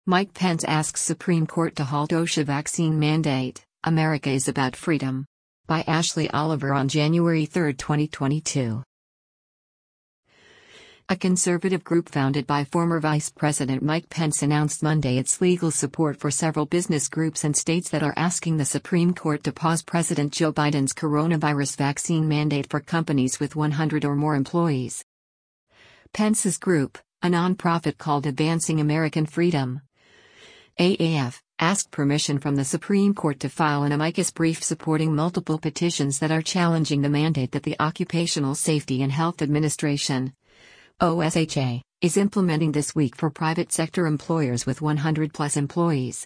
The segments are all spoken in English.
Mike Pence asks Supreme Court to halt OSHA vaccine mandate. America is about freedom. By Ashley Oliver on January 3, 2022. A conservative group founded by former Vice President Mike Pence announced Monday its legal support for several business groups and states that are asking the Supreme Court to pause President Joe Biden's coronavirus vaccine mandate for companies with 100 or more employees. Pence's group, a nonprofit called Advancing American Freedom, AAF, asked permission from the Supreme Court to file an amicus brief supporting multiple petitions that are challenging the mandate that the Occupational Safety and Health Administration, OSHA, is implementing this week for private sector employers with 100-plus employees.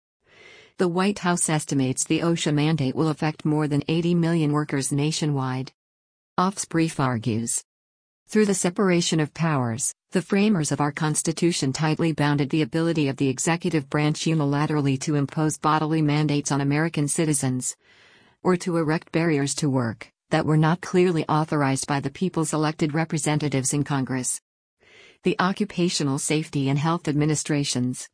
The White House estimates the OSHA mandate will affect more than 80 million workers nationwide. AAF's brief argues, through the separation of powers, the framers of our Constitution tightly bounded the ability of the executive branch unilaterally to impose bodily mandates on American citizens, or to erect barriers to work that were not clearly authorized by the people's elected representatives in Congress. The Occupational Safety and Health Administration's,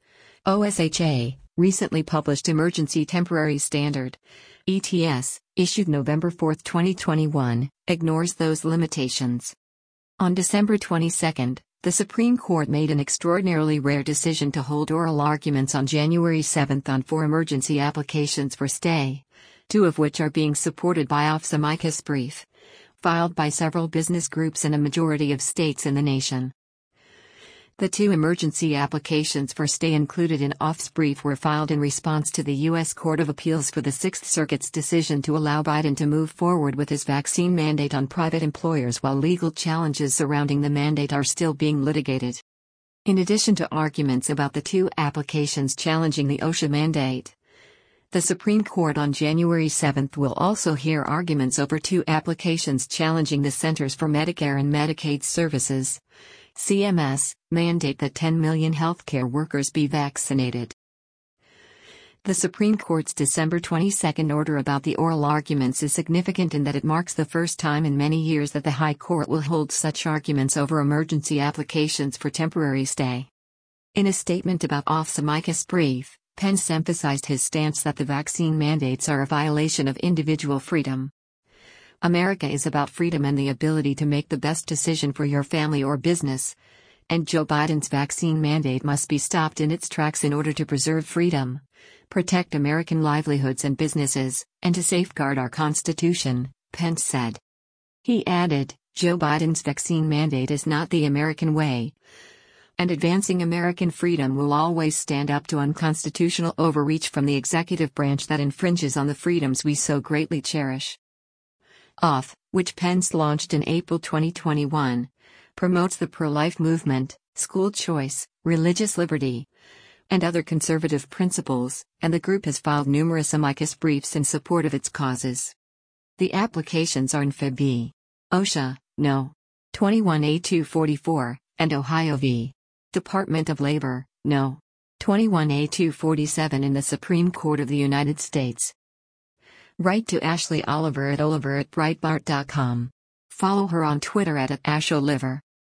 OSHA, recently published Emergency Temporary Standard, ETS, issued November 4, 2021, ignores those limitations. On December 22, the Supreme Court made an extraordinarily rare decision to hold oral arguments on January 7 on 4 emergency applications for stay, 2 of which are being supported by AAF's amicus brief, filed by several business groups in a majority of states in the nation. The 2 emergency applications for stay included in AAF's brief were filed in response to the U.S. Court of Appeals for the Sixth Circuit's decision to allow Biden to move forward with his vaccine mandate on private employers while legal challenges surrounding the mandate are still being litigated. In addition to arguments about the 2 applications challenging the OSHA mandate, the Supreme Court on January 7 will also hear arguments over 2 applications challenging the Centers for Medicare and Medicaid Services, CMS, mandate that 10 million healthcare workers be vaccinated. The Supreme Court's December 22 order about the oral arguments is significant in that it marks the first time in many years that the High Court will hold such arguments over emergency applications for temporary stay. In a statement about AAF's amicus brief, Pence emphasized his stance that the vaccine mandates are a violation of individual freedom. America is about freedom and the ability to make the best decision for your family or business, and Joe Biden's vaccine mandate must be stopped in its tracks in order to preserve freedom, protect American livelihoods and businesses, and to safeguard our Constitution, Pence said. He added, Joe Biden's vaccine mandate is not the American way, and Advancing American Freedom will always stand up to unconstitutional overreach from the executive branch that infringes on the freedoms we so greatly cherish. AAF, which Pence launched in April 2021, promotes the pro-life movement, school choice, religious liberty, and other conservative principles, and the group has filed numerous amicus briefs in support of its causes. The applications are in Feb v. OSHA, No. 21A244, and Ohio v. Department of Labor, No. 21A247 in the Supreme Court of the United States. Write to Ashley Oliver at oliver@breitbart.com. Follow her on Twitter at @asholiver.